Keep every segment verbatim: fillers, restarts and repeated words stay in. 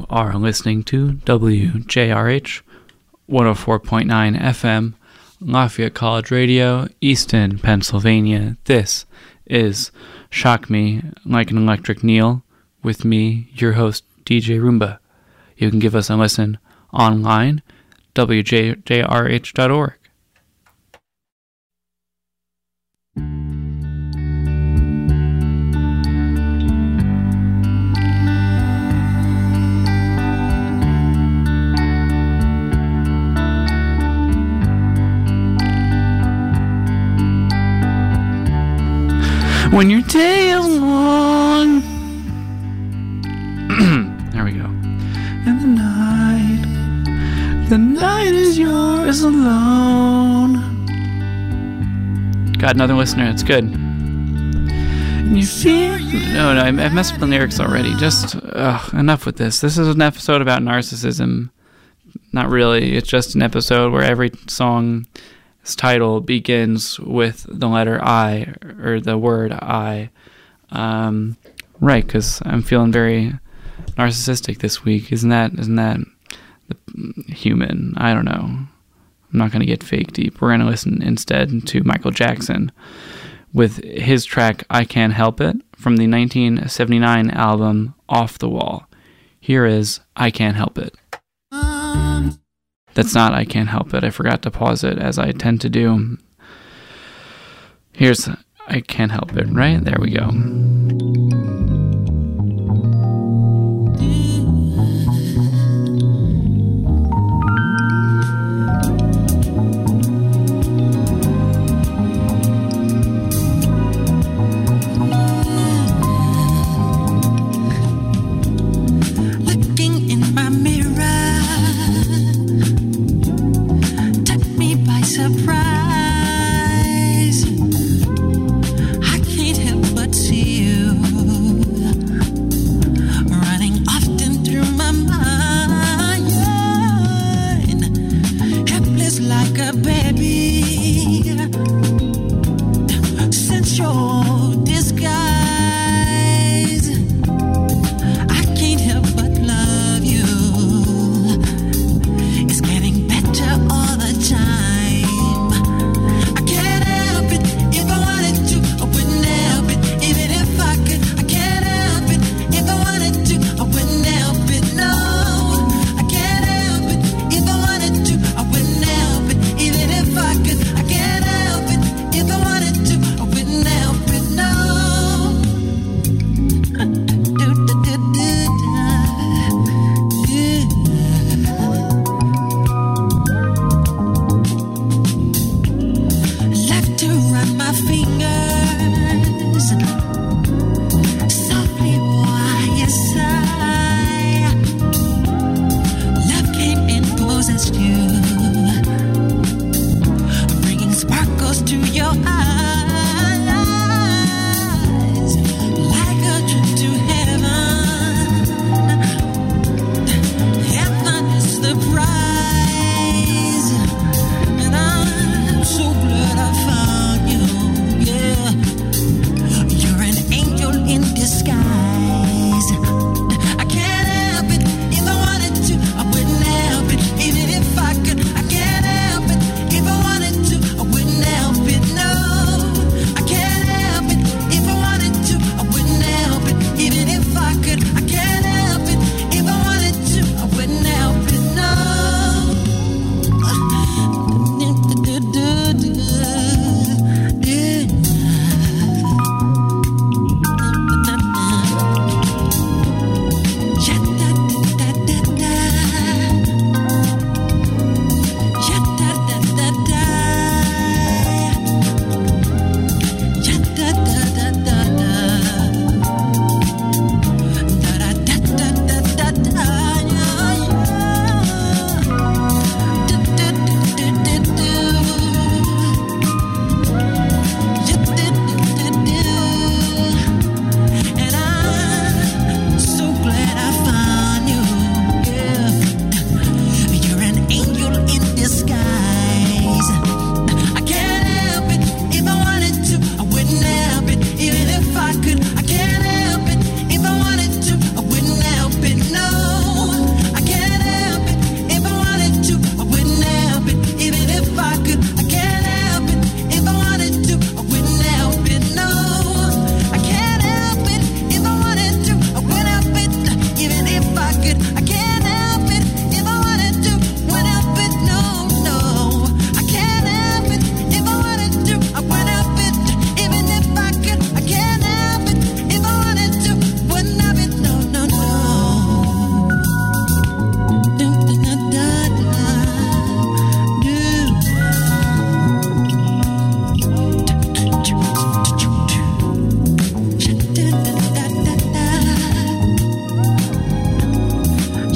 are listening to W J R H one oh four point nine F M, Lafayette College Radio, Easton, Pennsylvania. This is Shock Me Like an Electric Neil, with me, your host, D J Roomba. You can give us a listen online, W J R H dot org. When your day is long, there we go. And the night, the night is yours alone. Got another listener. It's good. And you feel no, no. I messed up the lyrics already. Just ugh, enough with this. This is an episode about narcissism. Not really. It's just an episode where every song. Its title begins with the letter I, or the word I. Um, right, because I'm feeling very narcissistic this week. Isn't that, isn't that human? I don't know. I'm not going to get fake deep. We're going to listen instead to Michael Jackson with his track I Can't Help It from the nineteen seventy-nine album Off the Wall. Here is I Can't Help It. That's not I Can't Help It. I forgot to pause it, as I tend to do. Here's I Can't Help It, right? There we go. Surprise, I can't help but see you.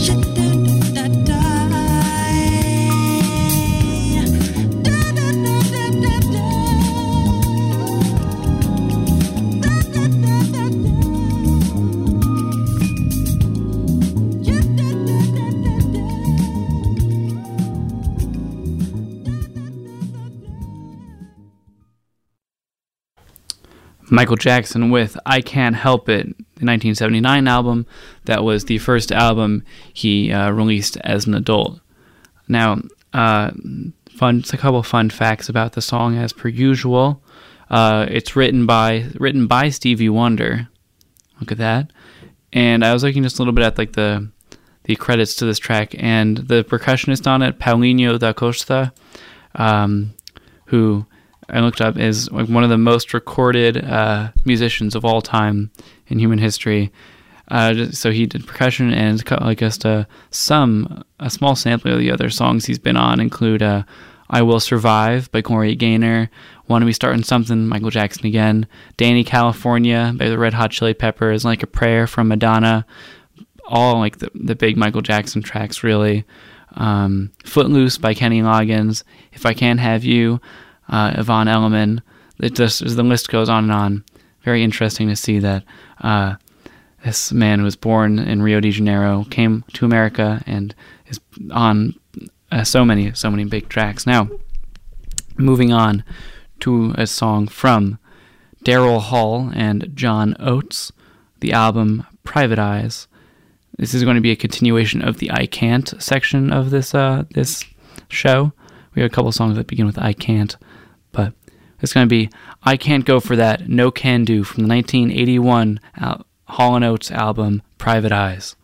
Michael Jackson with I Can't Help It, the nineteen seventy-nine album. That was the first album he uh, released as an adult. Now, uh, fun, just a couple fun facts about the song as per usual. Uh, it's written by written by Stevie Wonder. Look at that. And I was looking just a little bit at like the the credits to this track, and the percussionist on it, Paulinho da Costa, um, who I looked up, is like one of the most recorded uh, musicians of all time in human history. Uh, so he did percussion, and I guess uh, some, a small sampling of the other songs he's been on include uh, I Will Survive by Gloria Gaynor, Wanna Be Starting Something, Michael Jackson again, Danny California by the Red Hot Chili Peppers, Like a Prayer from Madonna, all like the, the big Michael Jackson tracks really. Um, Footloose by Kenny Loggins, If I Can't Have You, Uh, Yvonne Elliman. It just, as the list goes on and on. Very interesting to see that uh, this man who was born in Rio de Janeiro came to America and is on uh, so many, so many big tracks. Now, moving on to a song from Daryl Hall and John Oates, the album Private Eyes. This is going to be a continuation of the I Can't section of this uh, this show. We have a couple songs that begin with I Can't, but it's going to be I Can't Go For That, No Can Do from the nineteen eighty-one Al- Hall and Oates album Private Eyes.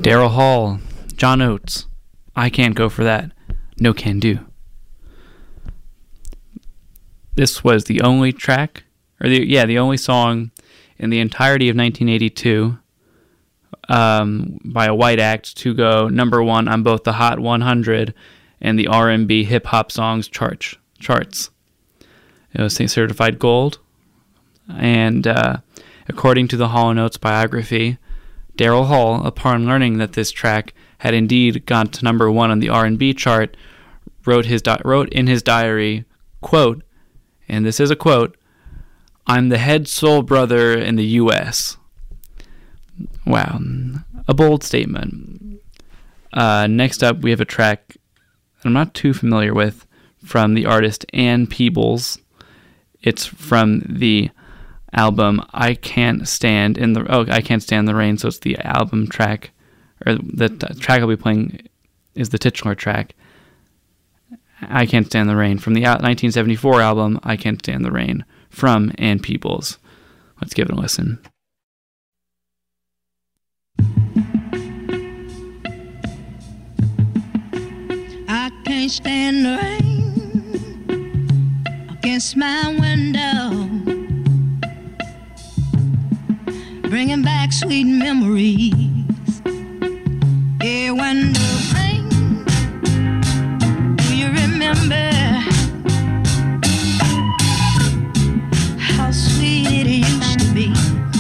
Daryl Hall, John Oates, I Can't Go For That, No Can Do. This was the only track, or the yeah, the only song in the entirety of nineteen eighty-two um, by a white act to go number one on both the Hot one hundred and the R and B hip hop songs chart, charts. It was certified gold, and uh, according to the Hall and Oates biography, Daryl Hall, upon learning that this track had indeed gone to number one on the R and B chart, wrote his di- wrote in his diary, quote, and this is a quote, "I'm the head soul brother in the U S" Wow, a bold statement. Uh, next up, we have a track I'm not too familiar with from the artist Ann Peebles. It's from the album I Can't Stand in the oh I Can't Stand the Rain. So it's the album track, or the t- track I'll be playing is the titular track. I Can't Stand the Rain from the nineteen seventy-four album I Can't Stand the Rain from Ann Peebles. Let's give it a listen. I can't stand the rain against my window, bringing back sweet memories. Yeah, when the rain, do you remember how sweet it used to be?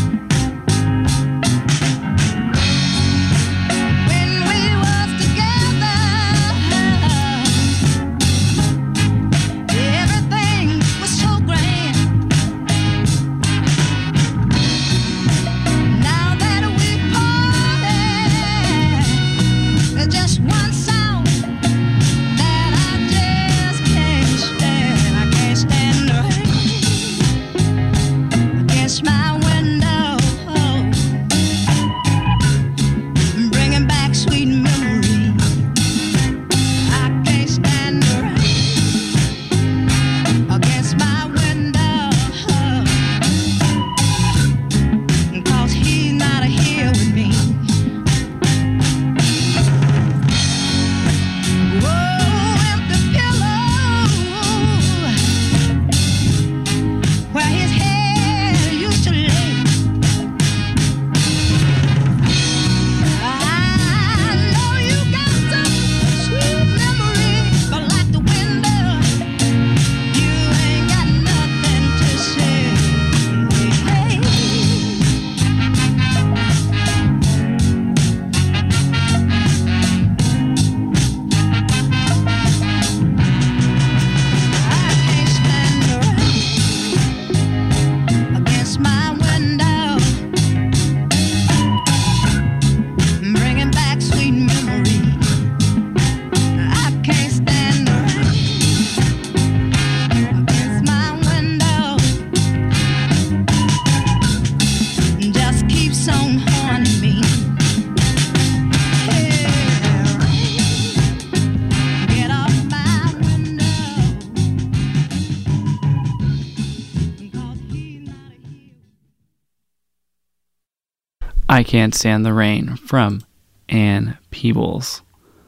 I Can't Stand the Rain from Ann Peebles.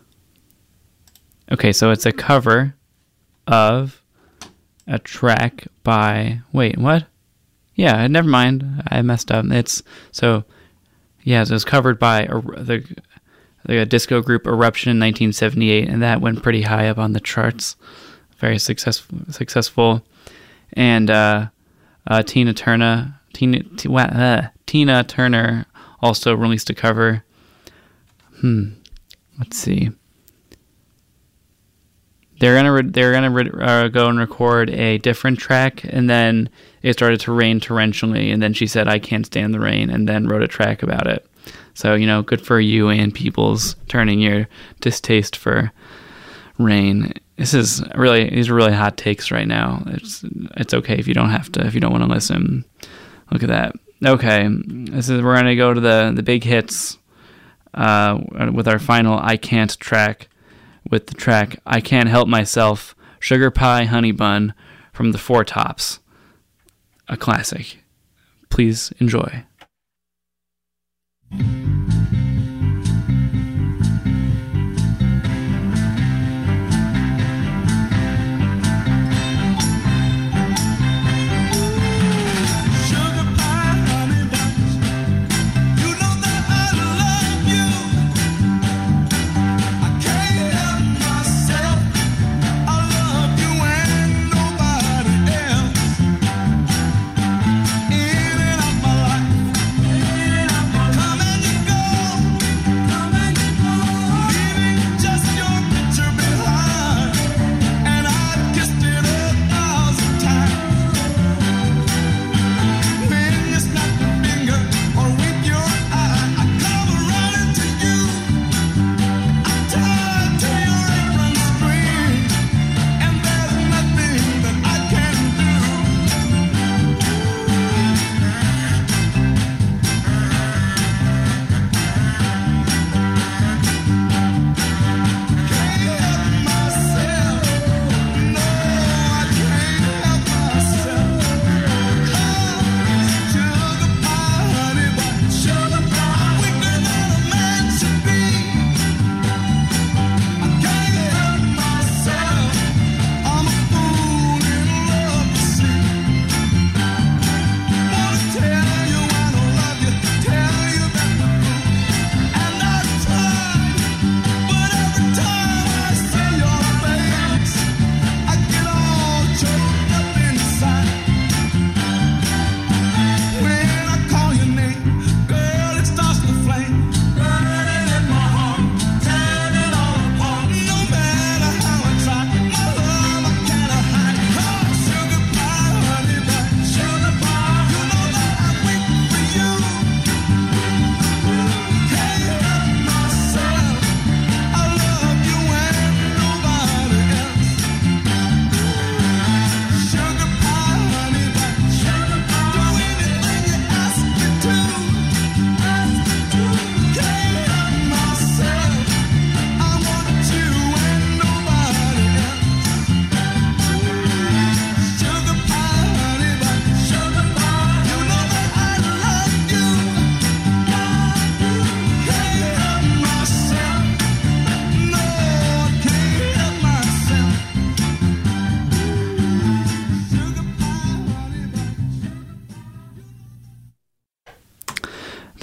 Okay, so it's a cover of a track by... Wait, what? Yeah, never mind. I messed up. It's... So, yeah, it was covered by a, the, the disco group Eruption in nineteen seventy-eight, and that went pretty high up on the charts. Very successful. successful. And uh, uh, Tina Turner... Tina, t- uh, Tina Turner... also released a cover. Hmm. Let's see. They're gonna re- they're gonna re- uh, go and record a different track, and then it started to rain torrentially, and then she said, "I can't stand the rain," and then wrote a track about it. So you know, good for you and Peebles turning your distaste for rain. This is really these are really hot takes right now. It's it's okay if you don't have to if you don't want to listen. Look at that. Okay, this is we're gonna go to the the big hits uh, with our final I Can't track, with the track I Can't Help Myself, Sugar Pie Honey Bun from the Four Tops, a classic. Please enjoy.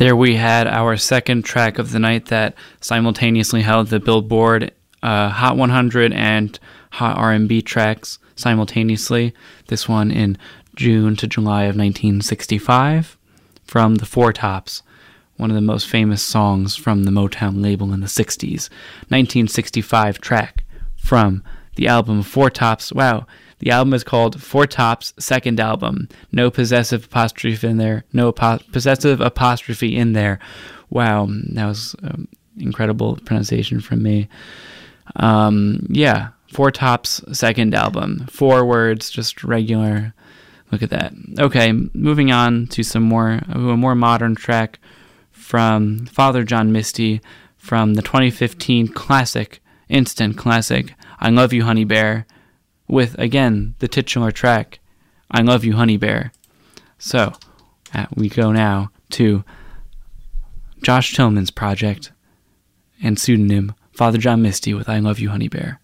There we had our second track of the night that simultaneously held the Billboard uh, Hot one hundred and Hot R and B tracks simultaneously. This one in June to July of nineteen sixty-five from the Four Tops, one of the most famous songs from the Motown label in the sixties. nineteen sixty-five track from the album Four Tops. Wow, the album is called Four Tops' second album. No possessive apostrophe in there. No apo- possessive apostrophe in there. Wow, that was um, incredible pronunciation from me. Um, yeah, Four Tops' second album. Four words, just regular. Look at that. Okay, moving on to some more, a more modern track from Father John Misty from the twenty fifteen classic, instant classic, I Love You, Honey Bear, with, again, the titular track, I Love You, Honey Bear. So, uh, we go now to Josh Tillman's project and pseudonym, Father John Misty with I Love You, Honey Bear.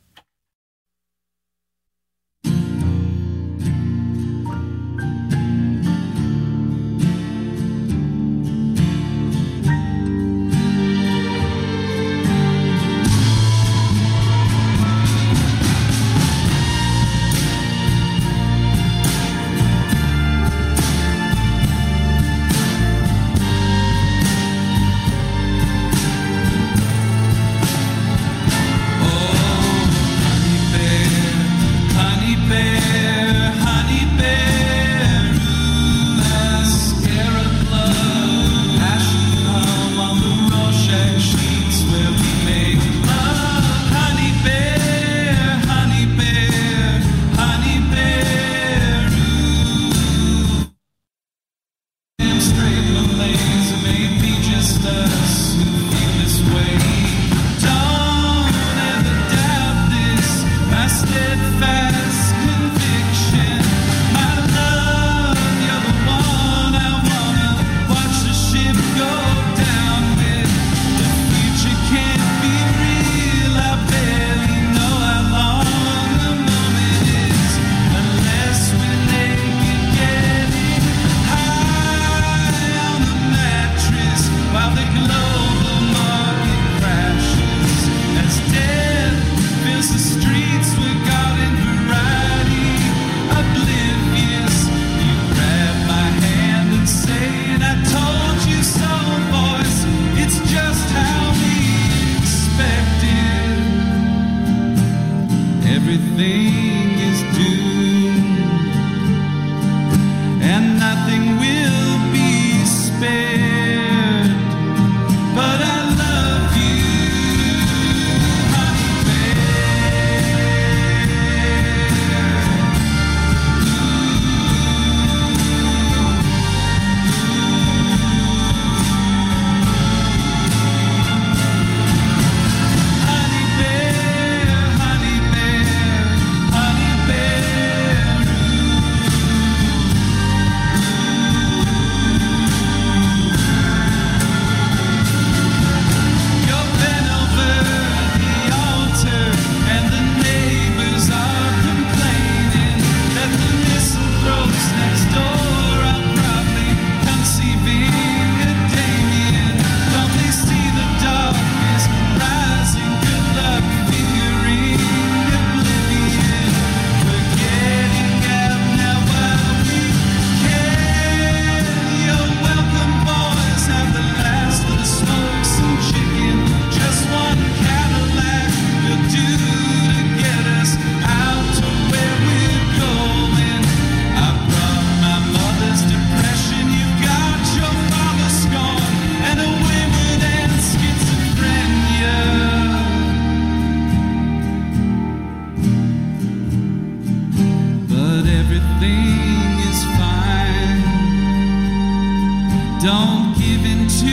Don't give in to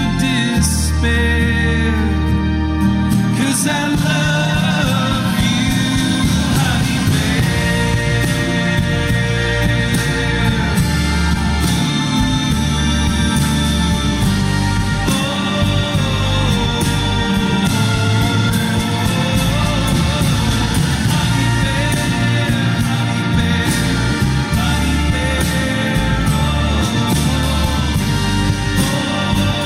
despair, 'cause I love you, honey bear. Oh, honey bear, honey bear, honey bear. Oh, oh, oh.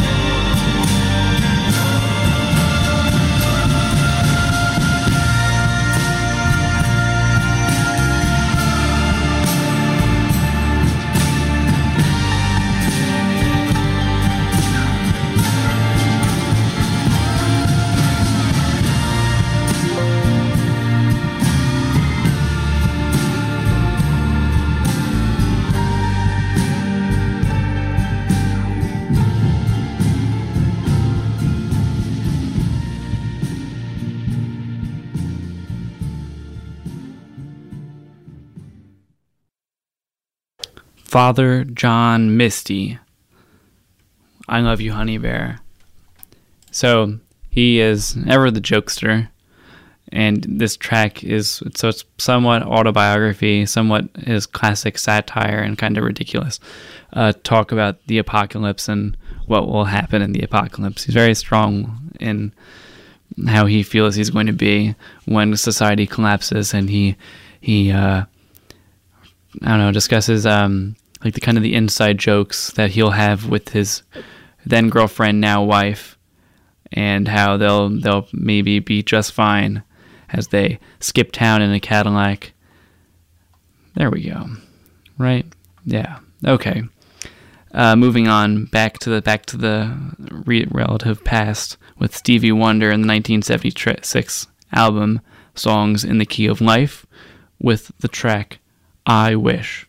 Father John Misty. I Love You, Honey Bear. So he is ever the jokester, and this track is, so it's somewhat autobiography, somewhat his classic satire and kind of ridiculous uh, talk about the apocalypse and what will happen in the apocalypse. He's very strong in how he feels he's going to be when society collapses, and he he uh, I don't know, discusses um, like the kind of the inside jokes that he'll have with his then girlfriend, now wife, and how they'll they'll maybe be just fine as they skip town in a Cadillac. There we go. Right? Yeah. Okay. Uh, moving on back to the back to the re- relative past with Stevie Wonder in the nineteen seventy-six album Songs in the Key of Life with the track I Wish.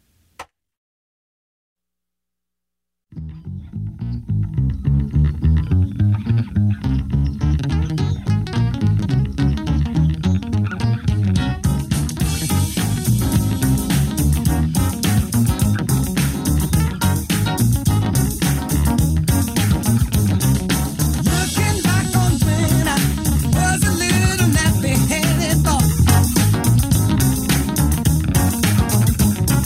Looking back on when I was a little nappy-headed boy,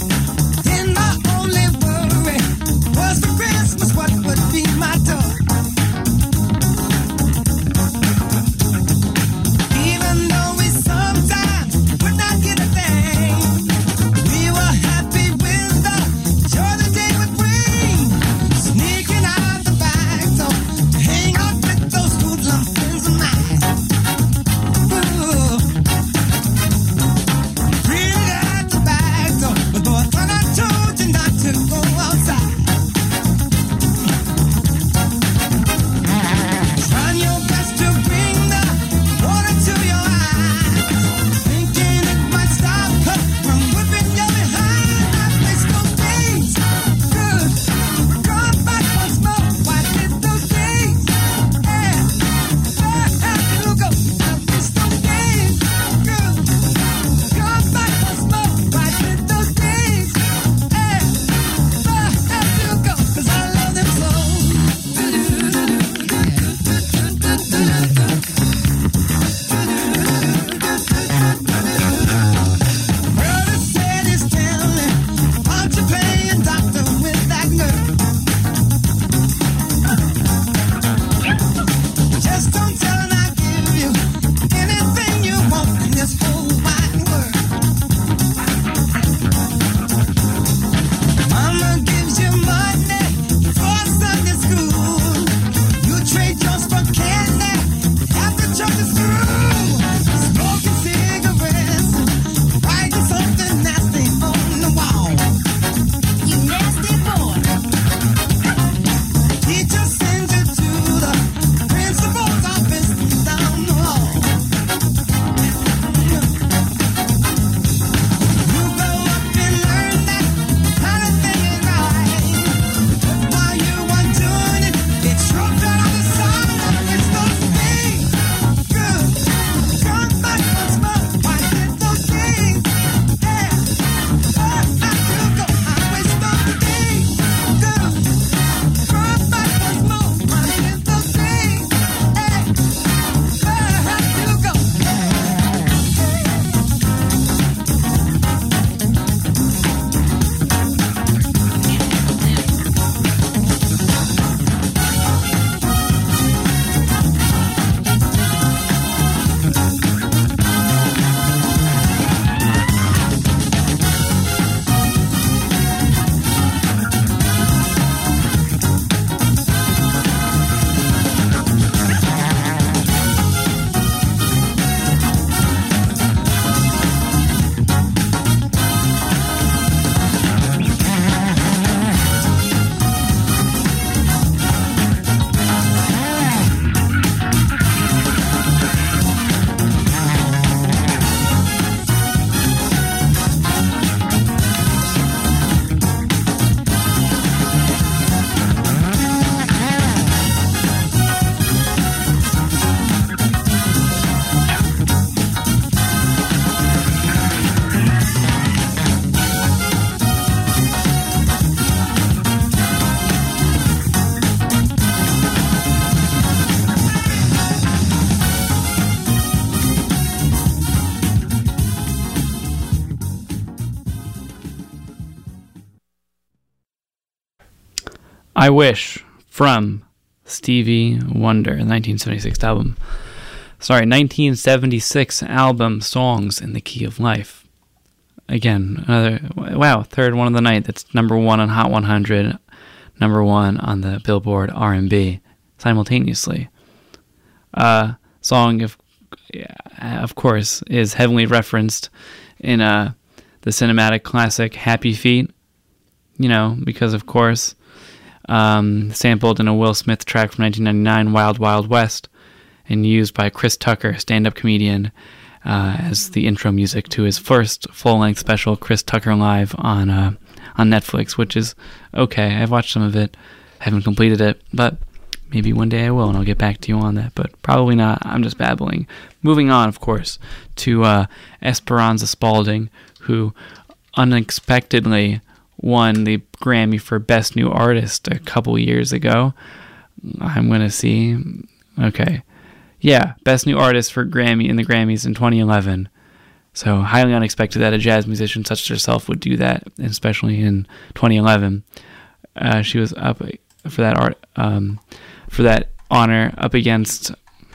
I Wish from Stevie Wonder, nineteen seventy-six album. Sorry, nineteen seventy-six album, Songs in the Key of Life. Again, another, wow, third one of the night. That's number one on Hot one hundred, number one on the Billboard R and B simultaneously. Uh, song, of, of course, is heavily referenced in uh, the cinematic classic Happy Feet, you know, because, of course, um, sampled in a Will Smith track from nineteen ninety-nine, Wild Wild West, and used by Chris Tucker, stand-up comedian, uh, as the intro music to his first full-length special, Chris Tucker Live, on uh, on Netflix, which is okay. I've watched some of it, haven't completed it, but maybe one day I will, and I'll get back to you on that, but probably not. I'm just babbling. Moving on, of course, to uh, Esperanza Spalding, who unexpectedly won the Grammy for Best New Artist a couple years ago. I'm going to see. Okay. Yeah, Best New Artist for Grammy in the Grammys in twenty eleven. So highly unexpected that a jazz musician such as herself would do that, especially in twenty eleven. Uh, she was up for that art, um, for that honor, up against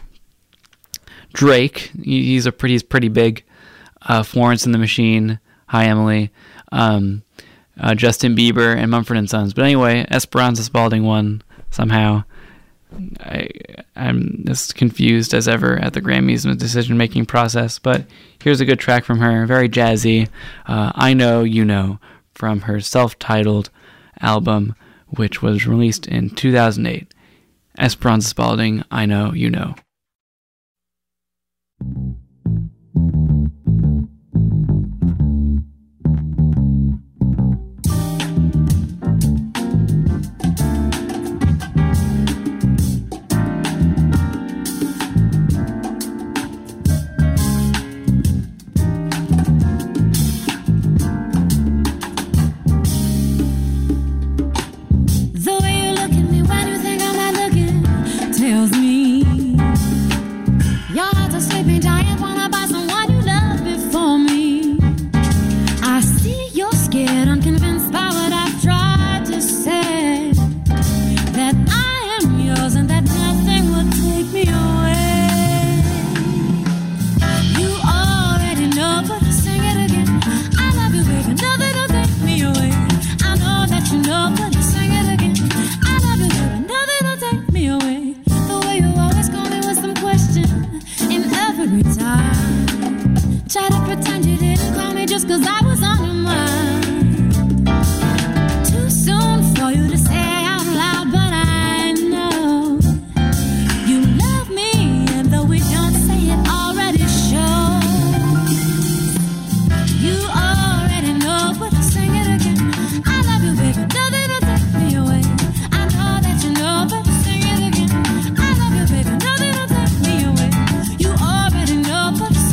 Drake. He's a pretty, he's pretty big. Uh, Florence and the Machine. Hi, Emily. Um, uh, Justin Bieber and Mumford and Sons. But anyway, Esperanza Spalding won somehow. I, I'm as confused as ever at the Grammys and the decision-making process, but here's a good track from her, very jazzy. Uh, I Know You Know, from her self-titled album, which was released in two thousand eight. Esperanza Spalding, I Know You Know. But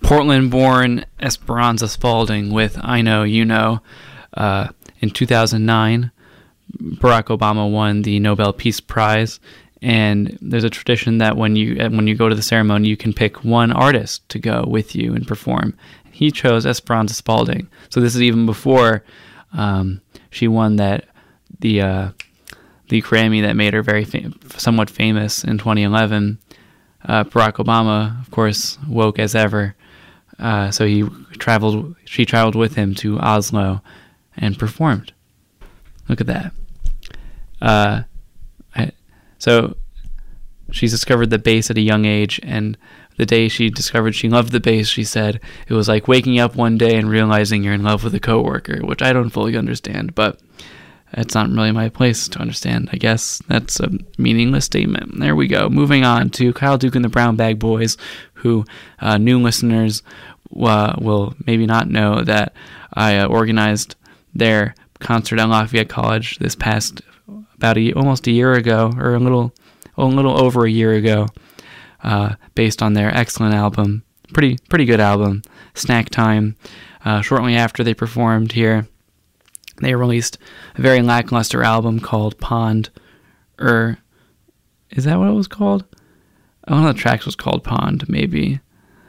Portland-born Esperanza Spalding with I Know, You Know. Uh, in two thousand nine, Barack Obama won the Nobel Peace Prize, and there's a tradition that when you when you go to the ceremony, you can pick one artist to go with you and perform. He chose Esperanza Spalding. So this is even before um, she won that the uh, the Grammy that made her very fam- somewhat famous in twenty eleven. Uh, Barack Obama, of course, woke as ever. Uh, so he traveled. She traveled with him to Oslo and performed. Look at that. Uh, I, so she's discovered the bass at a young age, and the day she discovered she loved the bass, she said it was like waking up one day and realizing you're in love with a coworker, which I don't fully understand, but it's not really my place to understand. I guess that's a meaningless statement. There we go. Moving on to Kyle Duke and the Brown Bag Boys, who uh, new listeners uh, will maybe not know that I uh, organized their concert at Lafayette College this past about a, almost a year ago, or a little, a little over a year ago, uh, based on their excellent album, pretty pretty good album, Snack Time. Uh, shortly after they performed here, they released a very lackluster album called Pond, or is that what it was called? One of the tracks was called Pond, maybe.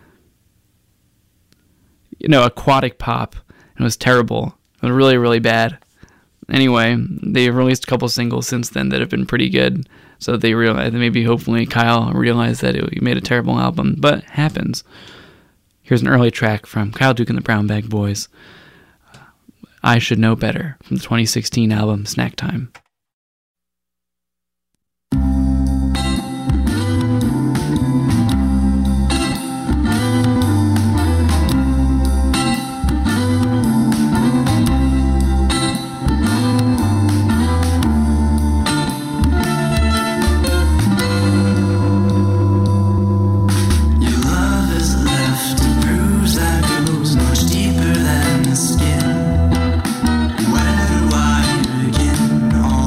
You know, Aquatic Pop. It was terrible. It was really, really bad. Anyway, they've released a couple singles since then that have been pretty good. So they realized, maybe hopefully Kyle realized that it, he made a terrible album, but it happens. Here's an early track from Kyle Duke and the Brown Bag Boys. I Should Know Better, from the twenty sixteen album Snack Time. Where do I begin? All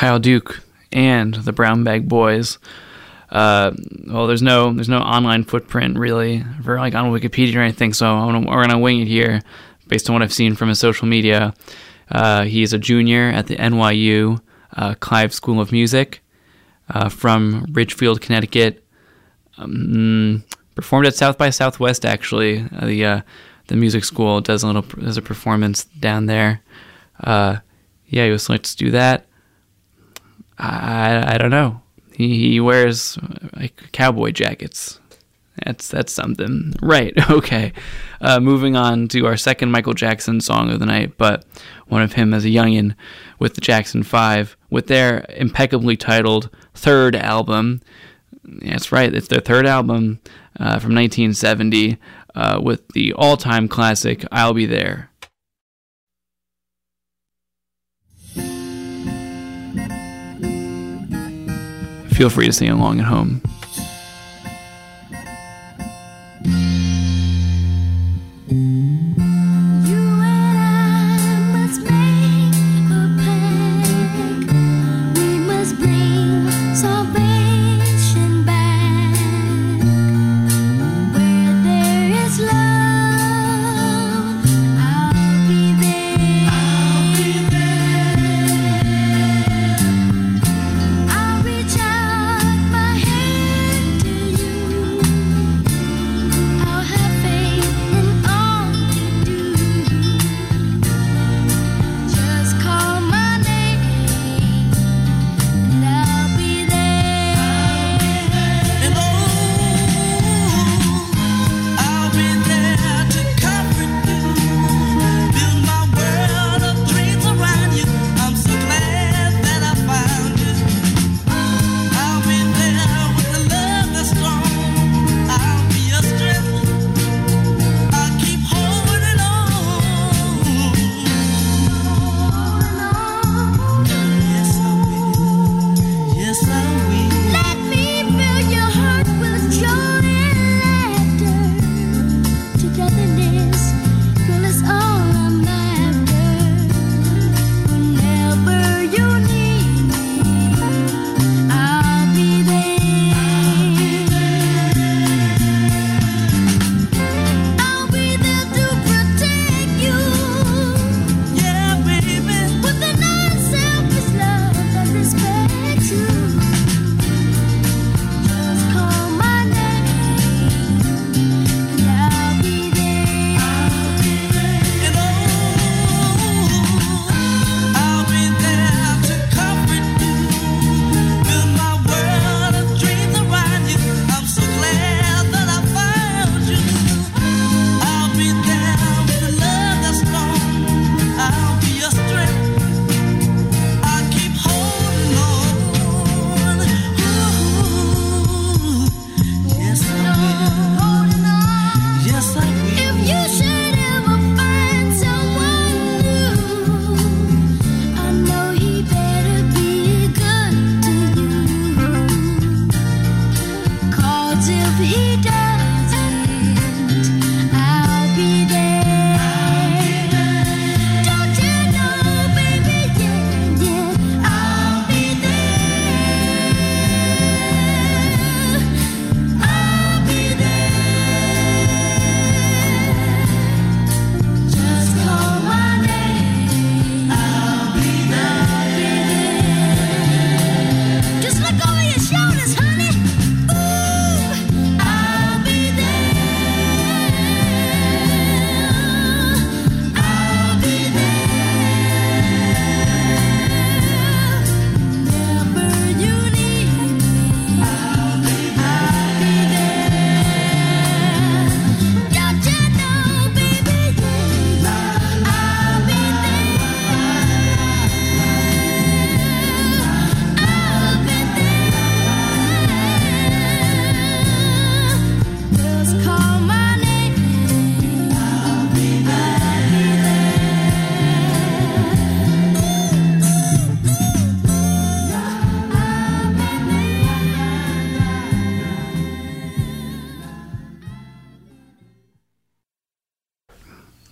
Kyle Duke and the Brown Bag Boys. Uh, well, there's no there's no online footprint really for like on Wikipedia or anything, so I'm gonna, we're gonna wing it here based on what I've seen from his social media. Uh, he's a junior at the N Y U uh, Clive School of Music uh, from Ridgefield, Connecticut. Um, performed at South by Southwest actually. Uh, the uh, the music school does a little does a performance down there. Uh, yeah, he was selected to do that. I I don't know. He, he wears like cowboy jackets. That's that's something, right? Okay. Uh, moving on to our second Michael Jackson song of the night, but one of him as a youngin' with the Jackson Five, with their impeccably titled third album. That's right. It's their third album uh, from nineteen seventy, uh, with the all-time classic "I'll Be There." Feel free to sing along at home.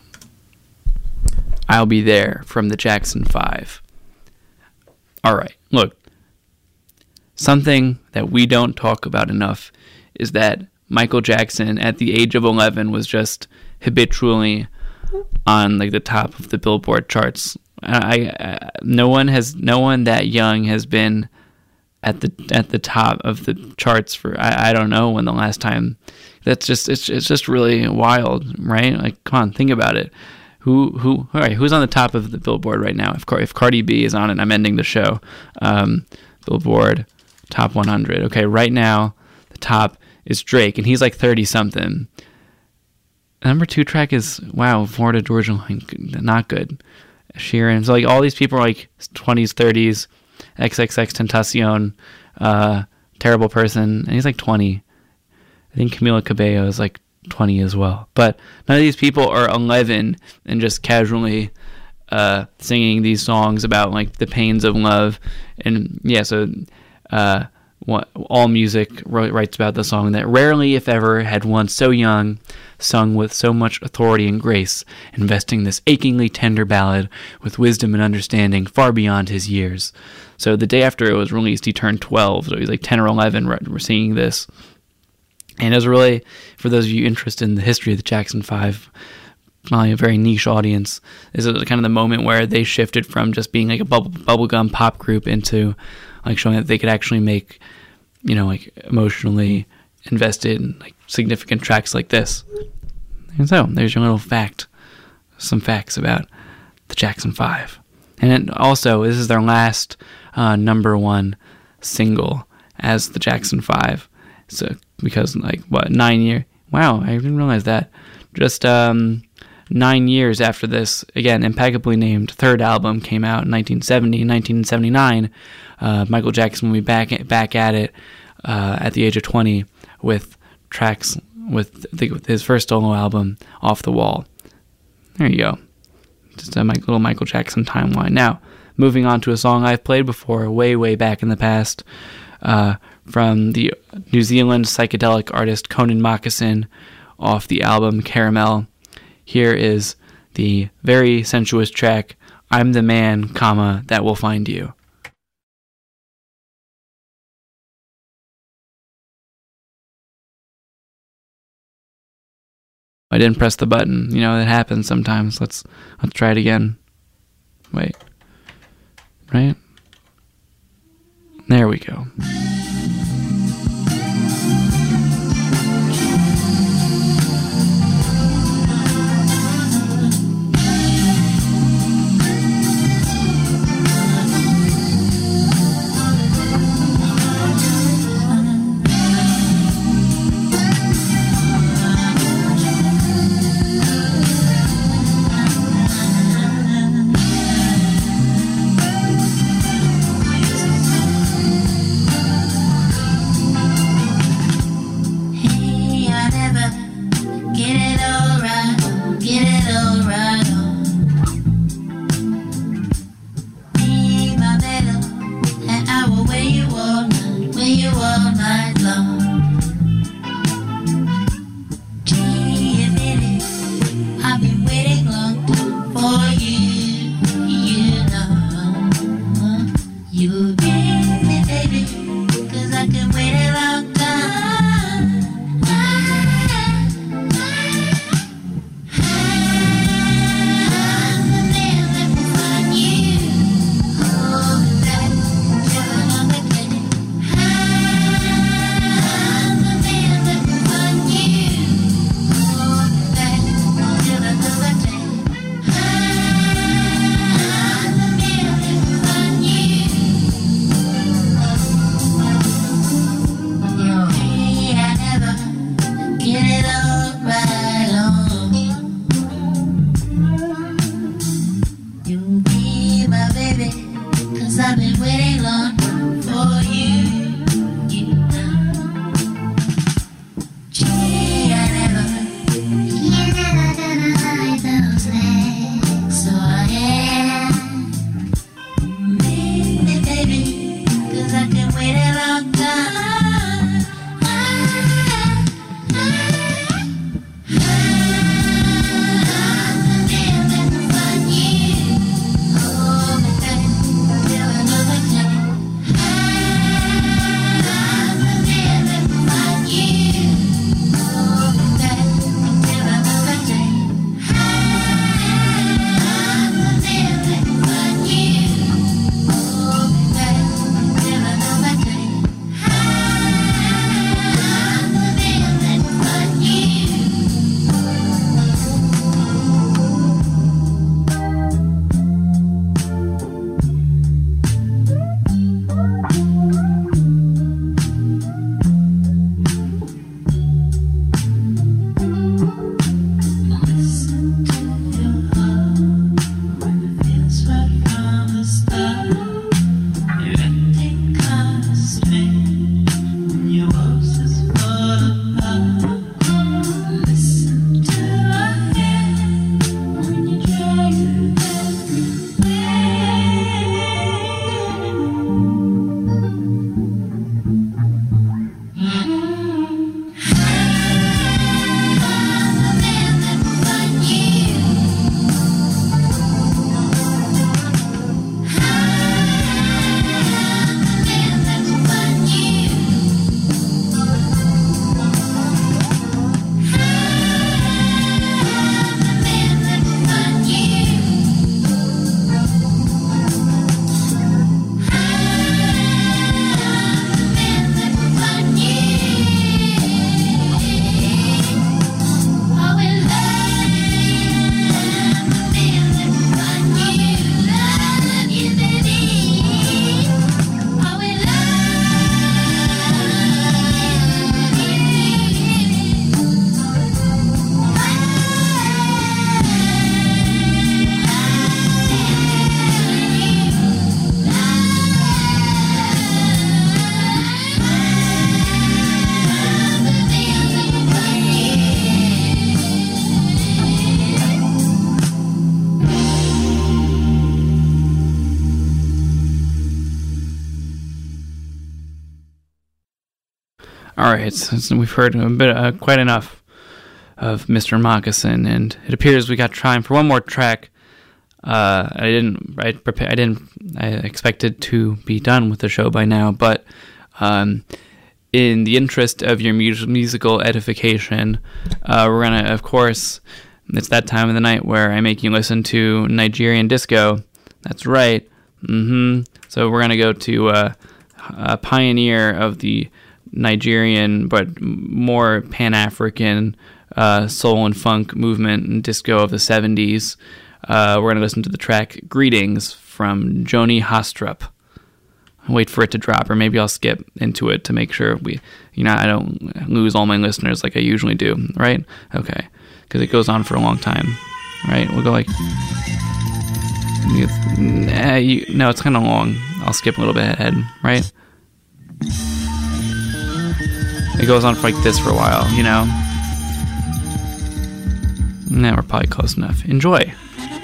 I'll Be There from the Jackson Five. All right, look, something that we don't talk about enough is that Michael Jackson at the age of eleven was just habitually on like the top of the Billboard charts. I, I no one has no one that young has been at the at the top of the charts for I, I don't know when the last time. That's just it's it's just really wild, right? Like, come on, think about it. Who who all right? Who's on the top of the Billboard right now? If if Cardi B is on it, I'm ending the show. Um, Billboard Top one hundred. Okay, right now the top is Drake, and he's like thirty something. Number two track is wow, Florida Georgia Line, not good. Sheeran. So like all these people are like twenties, thirties. X X X Tentacion, uh, terrible person, and he's like twenty. I think Camila Cabello is like twenty as well. But none of these people are eleven and just casually uh, singing these songs about like the pains of love. And yeah, so uh, what, All Music writes about the song that rarely, if ever, had one so young, sung with so much authority and grace, investing this achingly tender ballad with wisdom and understanding far beyond his years. So the day after it was released, he turned twelve, so he's like ten or eleven, we're singing this. And it was really, for those of you interested in the history of the Jackson five, probably a very niche audience, this is kind of the moment where they shifted from just being like a bubble bubblegum pop group into like showing that they could actually make, you know, like emotionally invested in like significant tracks like this. And so there's your little fact, some facts about the Jackson five. And also, this is their last uh, number one single as the Jackson five. So because like what nine year? Wow, I didn't realize that. Just um, nine years after this, again impeccably named third album came out in nineteen seventy. nineteen seventy-nine, uh, Michael Jackson will be back back at it uh, at the age of twenty with tracks with, I think, with his first solo album, Off the Wall. There you go. Just a little Michael Jackson timeline. Now, moving on to a song I've played before, way, way back in the past, uh, from the New Zealand psychedelic artist Conan Moccasin off the album Caramel. Here is the very sensuous track, I'm the Man, comma, That Will Find You. I didn't press the button. You know, that happens sometimes. Let's let's try it again. Wait. Right? There we go. All right, so, so we've heard a bit, uh, quite enough of Mister Moccasin, and it appears we got time for one more track. Uh, I didn't, I prepare, I didn't, I expected to be done with the show by now, but um, in the interest of your mus- musical edification, uh, we're gonna, of course, it's that time of the night where I make you listen to Nigerian disco. That's right. Mm-hmm. So we're gonna go to uh, a pioneer of the Nigerian, but more Pan-African uh, soul and funk movement and disco of the seventies. Uh, we're going to listen to the track Greetings from Joni Hostrup. I'll wait for it to drop, or maybe I'll skip into it to make sure we, you know, I don't lose all my listeners like I usually do, right? Okay, because it goes on for a long time, right? We'll go like, nah, you, no, it's kind of long. I'll skip a little bit ahead, right? It goes on for like this for a while, you know? Now we're probably close enough. Enjoy.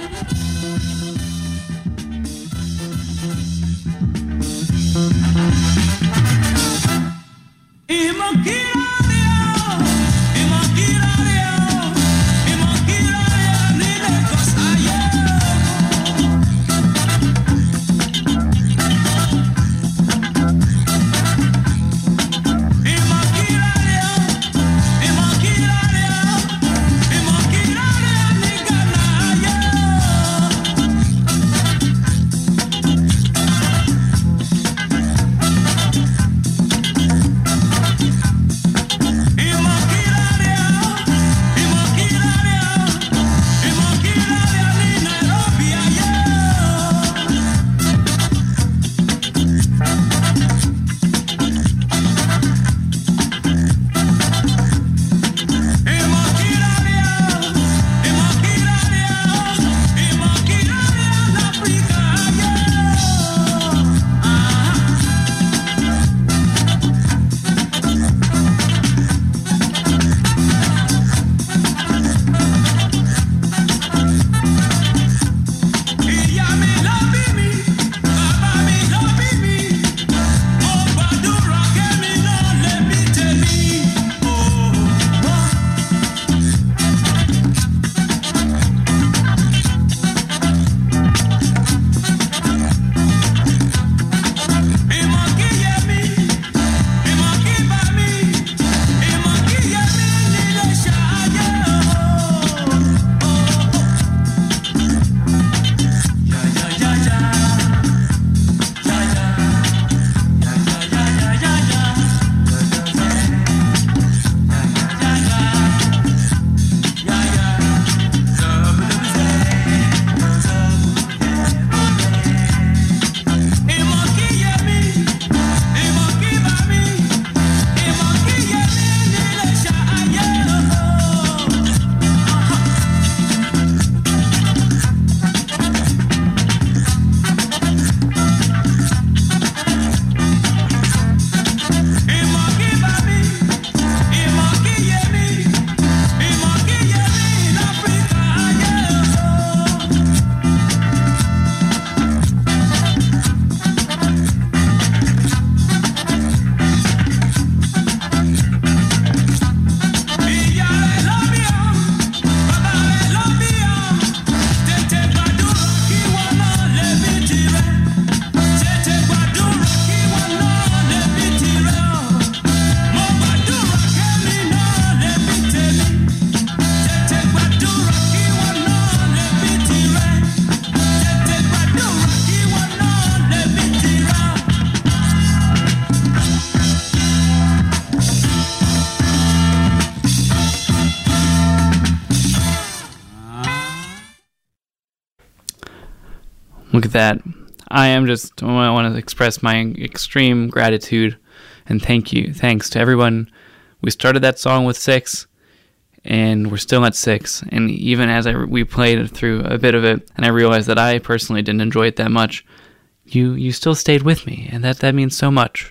Look at that. I am just, I want to express my extreme gratitude and thank you. Thanks to everyone. We started that song with six, and we're still at six. And even as I we played through a bit of it, and I realized that I personally didn't enjoy it that much, you you still stayed with me, and that, that means so much.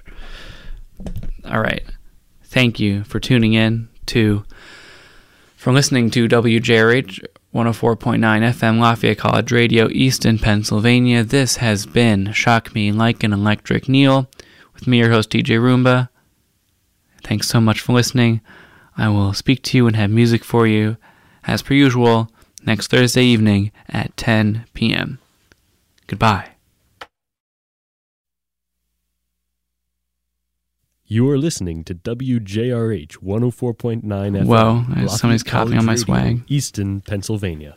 All right. Thank you for tuning in to, for listening to W J R H one oh four point nine F M Lafayette College Radio, Easton, Pennsylvania. This has been Shock Me Like an Electric Neil, with me, your host, D J Roomba. Thanks so much for listening. I will speak to you and have music for you, as per usual, next Thursday evening at ten p.m. Goodbye. You are listening to W J R H one oh four point nine F M. Whoa, Rocky somebody's copying on my College Radio, swag. Easton, Pennsylvania.